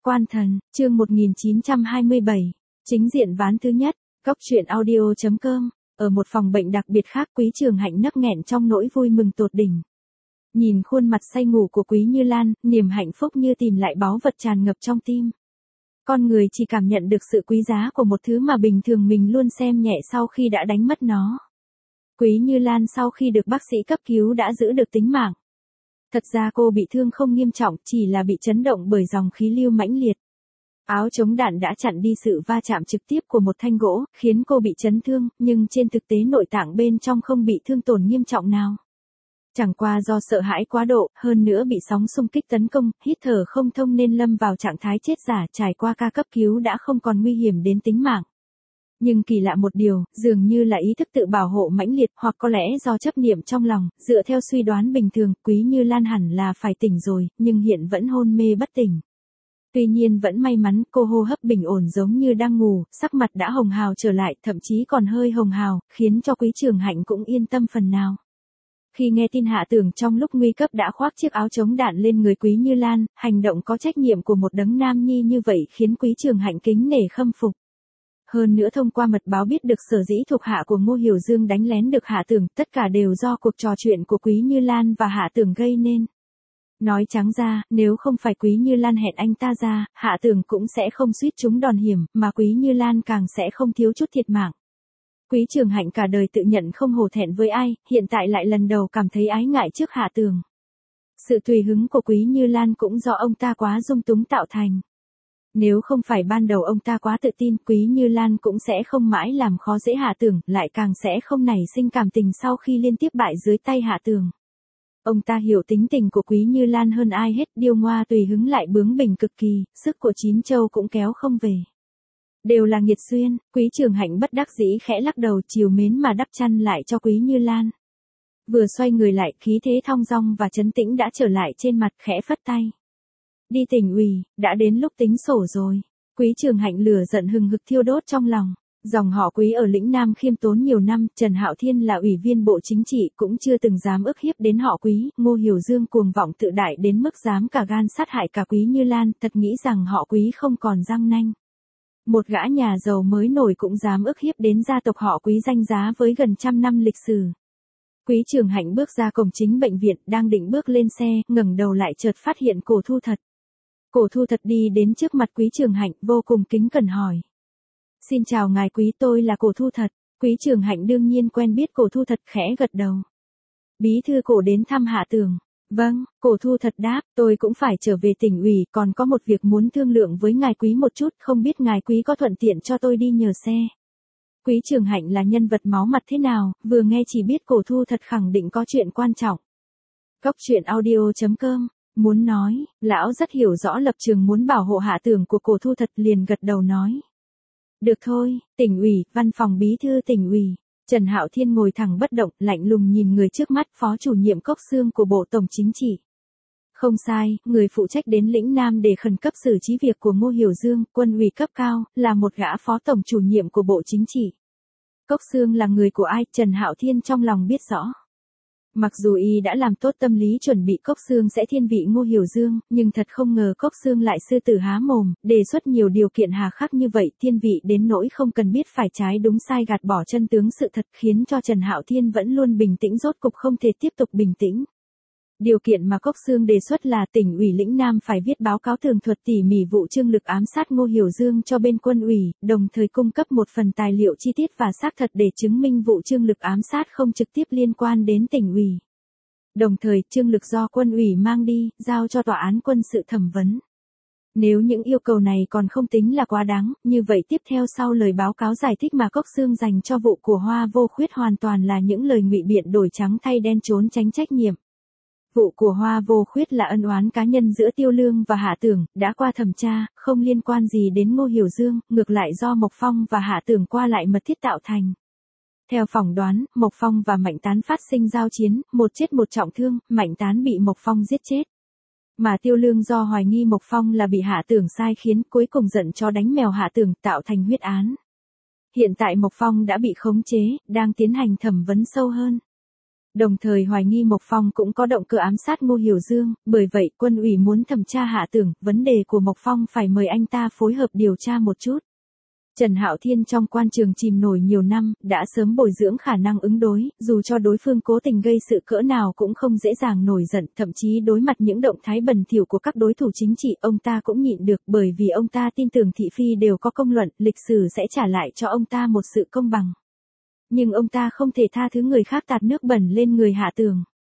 Quan thần, chương 1927, chính diện ván thứ nhất, góc truyện audio.com, ở một phòng bệnh đặc biệt khác Quý Trường Hạnh nấc nghẹn trong nỗi vui mừng tột đỉnh. Nhìn khuôn mặt say ngủ của Quý Như Lan, niềm hạnh phúc như tìm lại báu vật tràn ngập trong tim. Con người chỉ cảm nhận được sự quý giá của một thứ mà bình thường mình luôn xem nhẹ sau khi đã đánh mất nó. Quý Như Lan sau khi được bác sĩ cấp cứu đã giữ được tính mạng. Thật ra cô bị thương không nghiêm trọng, chỉ là bị chấn động bởi dòng khí lưu mãnh liệt. Áo chống đạn đã chặn đi sự va chạm trực tiếp của một thanh gỗ, khiến cô bị chấn thương, nhưng trên thực tế nội tạng bên trong không bị thương tổn nghiêm trọng nào. Chẳng qua do sợ hãi quá độ, hơn nữa bị sóng xung kích tấn công, hít thở không thông nên lâm vào trạng thái chết giả, trải qua ca cấp cứu đã không còn nguy hiểm đến tính mạng. Nhưng kỳ lạ một điều, dường như là ý thức tự bảo hộ mãnh liệt, hoặc có lẽ do chấp niệm trong lòng, dựa theo suy đoán bình thường, Quý Như Lan hẳn là phải tỉnh rồi, nhưng hiện vẫn hôn mê bất tỉnh. Tuy nhiên vẫn may mắn, cô hô hấp bình ổn giống như đang ngủ, sắc mặt đã hồng hào trở lại, thậm chí còn hơi hồng hào, khiến cho Quý Trường Hạnh cũng yên tâm phần nào. Khi nghe tin Hạ Tưởng trong lúc nguy cấp đã khoác chiếc áo chống đạn lên người Quý Như Lan, hành động có trách nhiệm của một đấng nam nhi như vậy khiến Quý Trường Hạnh kính nể khâm phục. Hơn nữa thông qua mật báo biết được sở dĩ thuộc hạ của Ngô Hiểu Dương đánh lén được Hạ Tưởng, tất cả đều do cuộc trò chuyện của Quý Như Lan và Hạ Tưởng gây nên. Nói trắng ra, nếu không phải Quý Như Lan hẹn anh ta ra, Hạ Tưởng cũng sẽ không suýt trúng đòn hiểm, mà Quý Như Lan càng sẽ không thiếu chút thiệt mạng. Quý Trường Hạnh cả đời tự nhận không hổ thẹn với ai, hiện tại lại lần đầu cảm thấy ái ngại trước Hạ Tưởng. Sự tùy hứng của Quý Như Lan cũng do ông ta quá dung túng tạo thành. Nếu không phải ban đầu ông ta quá tự tin, Quý Như Lan cũng sẽ không mãi làm khó dễ Hạ Tưởng, lại càng sẽ không nảy sinh cảm tình sau khi liên tiếp bại dưới tay Hạ Tưởng. Ông ta hiểu tính tình của Quý Như Lan hơn ai hết, điêu ngoa tùy hứng lại bướng bỉnh cực kỳ, sức của chín châu cũng kéo không về. Đều là nghiệt duyên, Quý Trường Hạnh bất đắc dĩ khẽ lắc đầu, trìu mến mà đắp chăn lại cho Quý Như Lan. Vừa xoay người lại, khí thế thong dong và trấn tĩnh đã trở lại trên mặt, khẽ phất tay. Đi tỉnh ủy, đã đến lúc tính sổ rồi. Quý Trường Hạnh lửa giận hừng hực thiêu đốt trong lòng. Dòng họ Quý ở lĩnh Nam khiêm tốn nhiều năm, Trần Hạo Thiên là ủy viên Bộ Chính trị cũng chưa từng dám ức hiếp đến họ Quý, Ngô Hiểu Dương cuồng vọng tự đại đến mức dám cả gan sát hại cả Quý Như Lan, thật nghĩ rằng họ Quý không còn răng nanh. Một gã nhà giàu mới nổi cũng dám ức hiếp đến gia tộc họ Quý danh giá với gần 100 năm lịch sử. Quý Trường Hạnh bước ra cổng chính bệnh viện, đang định bước lên xe, ngẩng đầu lại chợt phát hiện Cổ Thu Thật. Cổ Thu Thật đi đến trước mặt Quý Trường Hạnh, vô cùng kính cẩn hỏi. Xin chào ngài Quý, tôi là Cổ Thu Thật. Quý Trường Hạnh đương nhiên quen biết Cổ Thu Thật, khẽ gật đầu. Bí thư Cổ đến thăm Hạ Tưởng. Vâng, Cổ Thu Thật đáp, tôi cũng phải trở về tỉnh ủy, còn có một việc muốn thương lượng với ngài Quý một chút, không biết ngài Quý có thuận tiện cho tôi đi nhờ xe. Quý Trường Hạnh là nhân vật máu mặt thế nào, vừa nghe chỉ biết Cổ Thu Thật khẳng định có chuyện quan trọng. Góc truyện audio.com, muốn nói, lão rất hiểu rõ lập trường muốn bảo hộ Hạ Tưởng của Cổ Thu Thật, liền gật đầu nói. Được thôi, tỉnh ủy, văn phòng bí thư tỉnh ủy. Trần Hạo Thiên ngồi thẳng bất động, lạnh lùng nhìn người trước mắt, phó chủ nhiệm Cốc Xương của Bộ Tổng Chính trị. Không sai, người phụ trách đến lĩnh Nam để khẩn cấp xử trí việc của Ngô Hiểu Dương, quân ủy cấp cao, là một gã phó tổng chủ nhiệm của Bộ Chính trị. Cốc Xương là người của ai, Trần Hạo Thiên trong lòng biết rõ. Mặc dù y đã làm tốt tâm lý chuẩn bị Cốc Xương sẽ thiên vị Ngô Hiểu Dương, nhưng thật không ngờ Cốc Xương lại sư tử há mồm, đề xuất nhiều điều kiện hà khắc như vậy, thiên vị đến nỗi không cần biết phải trái đúng sai, gạt bỏ chân tướng sự thật, khiến cho Trần Hạo Thiên vẫn luôn bình tĩnh rốt cục không thể tiếp tục bình tĩnh. Điều kiện mà Cốc Xương đề xuất là tỉnh ủy lĩnh Nam phải viết báo cáo tường thuật tỉ mỉ vụ trương lực ám sát Ngô Hiểu Dương cho bên quân ủy, đồng thời cung cấp một phần tài liệu chi tiết và xác thật để chứng minh vụ trương lực ám sát không trực tiếp liên quan đến tỉnh ủy. Đồng thời, trương lực do quân ủy mang đi, giao cho tòa án quân sự thẩm vấn. Nếu những yêu cầu này còn không tính là quá đáng, như vậy tiếp theo sau lời báo cáo giải thích mà Cốc Xương dành cho vụ của Hoa Vô Khuyết hoàn toàn là những lời ngụy biện đổi trắng thay đen trốn tránh trách nhiệm. Vụ của Hoa Vô Khuyết là ân oán cá nhân giữa Tiêu Lương và Hạ Tưởng, đã qua thẩm tra, không liên quan gì đến Ngô Hiểu Dương, ngược lại do Mộc Phong và Hạ Tưởng qua lại mật thiết tạo thành. Theo phỏng đoán, Mộc Phong và Mạnh Tán phát sinh giao chiến, một chết một trọng thương, Mạnh Tán bị Mộc Phong giết chết. Mà Tiêu Lương do hoài nghi Mộc Phong là bị Hạ Tưởng sai khiến, cuối cùng giận chó đánh mèo Hạ Tưởng, tạo thành huyết án. Hiện tại Mộc Phong đã bị khống chế, đang tiến hành thẩm vấn sâu hơn. Đồng thời hoài nghi Mộc Phong cũng có động cơ ám sát Ngô Hiểu Dương, bởi vậy quân ủy muốn thẩm tra Hạ Tưởng, vấn đề của Mộc Phong phải mời anh ta phối hợp điều tra một chút. Trần Hạo Thiên trong quan trường chìm nổi nhiều năm, đã sớm bồi dưỡng khả năng ứng đối, dù cho đối phương cố tình gây sự cỡ nào cũng không dễ dàng nổi giận, thậm chí đối mặt những động thái bẩn thỉu của các đối thủ chính trị, ông ta cũng nhịn được, bởi vì ông ta tin tưởng thị phi đều có công luận, lịch sử sẽ trả lại cho ông ta một sự công bằng. Nhưng ông ta không thể tha thứ người khác tạt nước bẩn lên người Hạ Tưởng.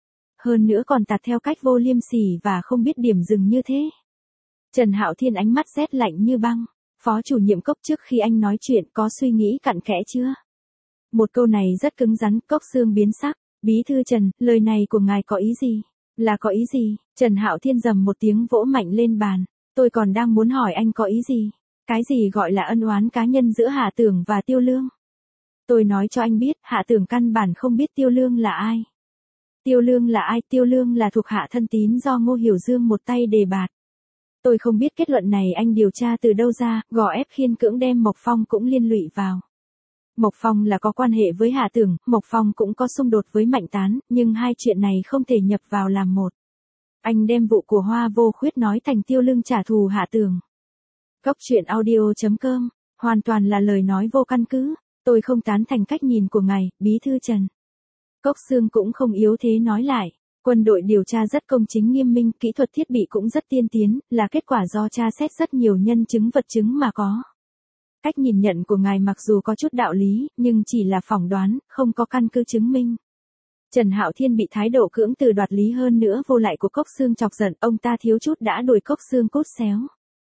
Hơn nữa còn tạt theo cách vô liêm sỉ và không biết điểm dừng như thế. Trần Hạo Thiên ánh mắt rét lạnh như băng. Phó chủ nhiệm Cốc, trước khi anh nói chuyện có suy nghĩ cặn kẽ chưa? Một câu này rất cứng rắn, Cốc Xương biến sắc. Bí thư Trần, lời này của ngài có ý gì? Là có ý gì? Trần Hạo Thiên rầm một tiếng vỗ mạnh lên bàn. Tôi còn đang muốn hỏi anh có ý gì? Cái gì gọi là ân oán cá nhân giữa Hạ Tưởng và Tiêu Lương? Tôi nói cho anh biết, Hạ Tưởng căn bản không biết Tiêu Lương là ai. Tiêu Lương là ai? Tiêu Lương là thuộc hạ thân tín do Ngô Hiểu Dương một tay đề bạt. Tôi không biết kết luận này anh điều tra từ đâu ra, gò ép khiên cưỡng đem Mộc Phong cũng liên lụy vào. Mộc Phong là có quan hệ với Hạ Tưởng, Mộc Phong cũng có xung đột với Mạnh Tán, nhưng hai chuyện này không thể nhập vào làm một. Anh đem vụ của Hoa Vô Khuyết nói thành Tiêu Lương trả thù Hạ Tưởng. Cốc truyện audio.com, hoàn toàn là lời nói vô căn cứ, tôi không tán thành cách nhìn của ngài, Bí thư Trần. Cốc Xương cũng không yếu thế nói lại. Quân đội điều tra rất công chính nghiêm minh, kỹ thuật thiết bị cũng rất tiên tiến, là kết quả do tra xét rất nhiều nhân chứng vật chứng mà có. Cách nhìn nhận của ngài mặc dù có chút đạo lý, nhưng chỉ là phỏng đoán, không có căn cứ chứng minh. Trần Hạo Thiên bị thái độ cưỡng từ đoạt lý hơn nữa vô lại của Cốc Xương chọc giận, ông ta thiếu chút đã đuổi Cốc Xương cốt xéo.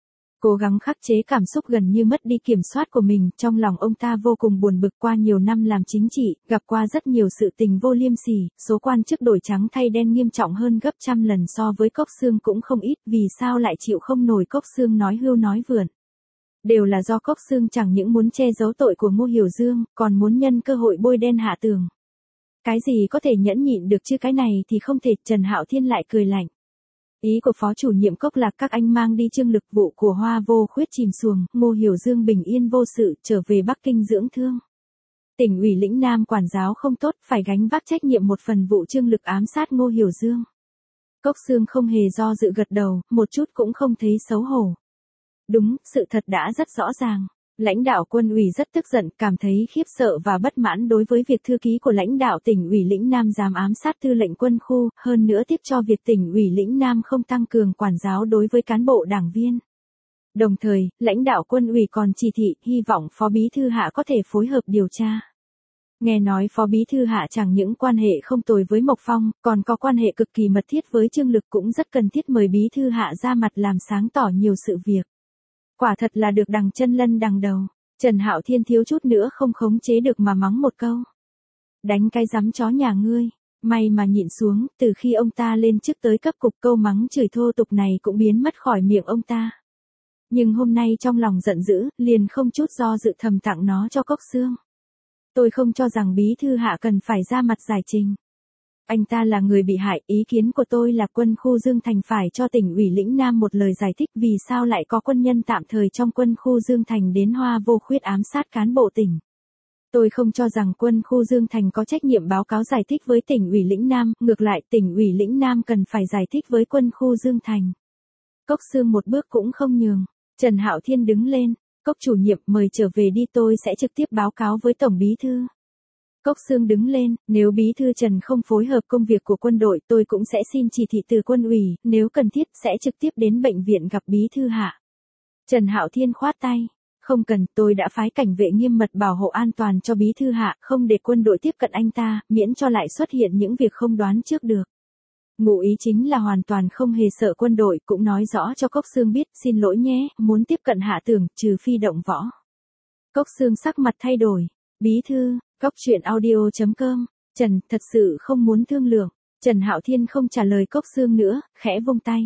Cố gắng khắc chế cảm xúc gần như mất đi kiểm soát của mình, trong lòng ông ta vô cùng buồn bực, qua nhiều năm làm chính trị, gặp qua rất nhiều sự tình vô liêm sỉ, số quan chức đổi trắng thay đen nghiêm trọng hơn gấp trăm lần so với Cốc Xương cũng không ít, vì sao lại chịu không nổi Cốc Xương nói hưu nói vượn. Đều là do Cốc Xương chẳng những muốn che giấu tội của Ngô Hiểu Dương, còn muốn nhân cơ hội bôi đen Hạ Tưởng. Cái gì có thể nhẫn nhịn được chứ, cái này thì không thể. Trần Hạo Thiên lại cười lạnh. Ý của phó chủ nhiệm Cốc là các anh mang đi trương lực, vụ của Hoa Vô Khuyết chìm xuồng, Ngô Hiểu Dương bình yên vô sự, trở về Bắc Kinh dưỡng thương. Tỉnh ủy lĩnh Nam quản giáo không tốt, phải gánh vác trách nhiệm một phần vụ trương lực ám sát Ngô Hiểu Dương. Cốc Xương không hề do dự gật đầu, một chút cũng không thấy xấu hổ. Đúng, sự thật đã rất rõ ràng. Lãnh đạo quân ủy rất tức giận, cảm thấy khiếp sợ và bất mãn đối với việc thư ký của lãnh đạo tỉnh ủy lĩnh Nam dám ám sát tư lệnh quân khu, hơn nữa tiếp cho việc tỉnh ủy lĩnh Nam không tăng cường quản giáo đối với cán bộ đảng viên. Đồng thời, lãnh đạo quân ủy còn chỉ thị, hy vọng Phó Bí Thư Hạ có thể phối hợp điều tra. Nghe nói Phó Bí Thư Hạ chẳng những quan hệ không tồi với Mộc Phong, còn có quan hệ cực kỳ mật thiết với Trương Lực, cũng rất cần thiết mời Bí Thư Hạ ra mặt làm sáng tỏ nhiều sự việc. Quả thật là được đằng chân lân đằng đầu. Trần Hạo Thiên thiếu chút nữa không khống chế được mà mắng một câu. Đánh cái rắm chó nhà ngươi. May mà nhịn xuống, từ khi ông ta lên chức tới cấp cục, câu mắng chửi thô tục này cũng biến mất khỏi miệng ông ta. Nhưng hôm nay trong lòng giận dữ, liền không chút do dự thầm tặng nó cho Cốc Xương. Tôi không cho rằng Bí Thư Hạ cần phải ra mặt giải trình. Anh ta là người bị hại, ý kiến của tôi là quân khu Dương Thành phải cho tỉnh ủy lĩnh Nam một lời giải thích vì sao lại có quân nhân tạm thời trong quân khu Dương Thành đến Hoa Vô Khuyết ám sát cán bộ tỉnh. Tôi không cho rằng quân khu Dương Thành có trách nhiệm báo cáo giải thích với tỉnh ủy lĩnh Nam, ngược lại tỉnh ủy lĩnh Nam cần phải giải thích với quân khu Dương Thành. Cốc Xương một bước cũng không nhường. Trần Hạo Thiên đứng lên, Cốc chủ nhiệm mời trở về đi, tôi sẽ trực tiếp báo cáo với Tổng Bí Thư. Cốc Xương đứng lên, nếu Bí Thư Trần không phối hợp công việc của quân đội tôi cũng sẽ xin chỉ thị từ quân ủy, nếu cần thiết sẽ trực tiếp đến bệnh viện gặp Bí Thư Hạ. Trần Hạo Thiên khoát tay, không cần, tôi đã phái cảnh vệ nghiêm mật bảo hộ an toàn cho Bí Thư Hạ, không để quân đội tiếp cận anh ta, miễn cho lại xuất hiện những việc không đoán trước được. Ngụ ý chính là hoàn toàn không hề sợ quân đội, cũng nói rõ cho Cốc Xương biết, xin lỗi nhé, muốn tiếp cận Hạ Tưởng, trừ phi động võ. Cốc Xương sắc mặt thay đổi, Bí Thư, Cốc truyện audio.com, Trần, thật sự không muốn thương lượng. Trần Hạo Thiên không trả lời Cốc Xương nữa, khẽ vung tay.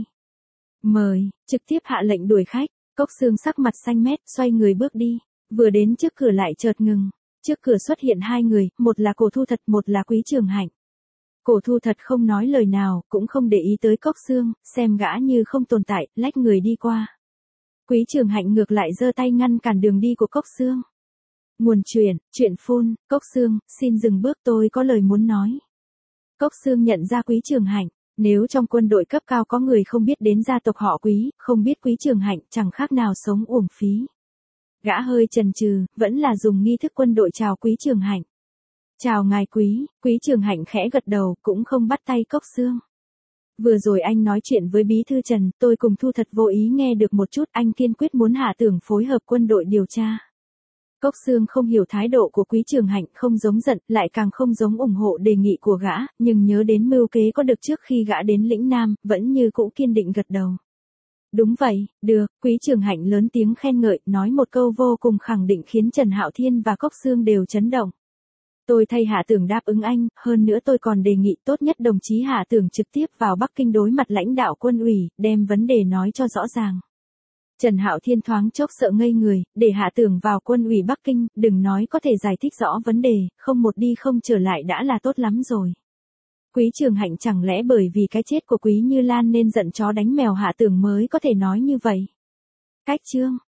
Mời, trực tiếp hạ lệnh đuổi khách. Cốc Xương sắc mặt xanh mét, xoay người bước đi. Vừa đến trước cửa lại chợt ngừng. Trước cửa xuất hiện hai người, một là Cổ Thu Thật, một là Quý Trường Hạnh. Cổ Thu Thật không nói lời nào, cũng không để ý tới Cốc Xương, xem gã như không tồn tại, lách người đi qua. Quý Trường Hạnh ngược lại giơ tay ngăn cản đường đi của Cốc Xương. Nguồn chuyện phun, Cốc Xương, xin dừng bước, tôi có lời muốn nói. Cốc Xương nhận ra Quý Trường Hạnh, nếu trong quân đội cấp cao có người không biết đến gia tộc họ Quý, không biết Quý Trường Hạnh chẳng khác nào sống uổng phí. Gã hơi chần chừ, vẫn là dùng nghi thức quân đội chào Quý Trường Hạnh. Chào ngài Quý, Quý Trường Hạnh khẽ gật đầu, cũng không bắt tay Cốc Xương. Vừa rồi anh nói chuyện với Bí thư Trần, tôi cùng Thu thật vô ý nghe được một chút, anh kiên quyết muốn Hạ Tưởng phối hợp quân đội điều tra. Cốc Xương không hiểu thái độ của Quý Trường Hạnh, không giống giận, lại càng không giống ủng hộ đề nghị của gã, nhưng nhớ đến mưu kế có được trước khi gã đến lĩnh Nam, vẫn như cũ kiên định gật đầu. Đúng vậy, được, Quý Trường Hạnh lớn tiếng khen ngợi, nói một câu vô cùng khẳng định khiến Trần Hạo Thiên và Cốc Xương đều chấn động. Tôi thay Hạ Tưởng đáp ứng anh, hơn nữa tôi còn đề nghị tốt nhất đồng chí Hạ Tưởng trực tiếp vào Bắc Kinh đối mặt lãnh đạo quân ủy, đem vấn đề nói cho rõ ràng. Trần Hạo Thiên thoáng chốc sợ ngây người, để Hạ Tưởng vào quân ủy Bắc Kinh, đừng nói có thể giải thích rõ vấn đề, không một đi không trở lại đã là tốt lắm rồi. Quý Trường Hạnh chẳng lẽ bởi vì cái chết của Quý Như Lan nên giận chó đánh mèo Hạ Tưởng mới có thể nói như vậy? Cách chương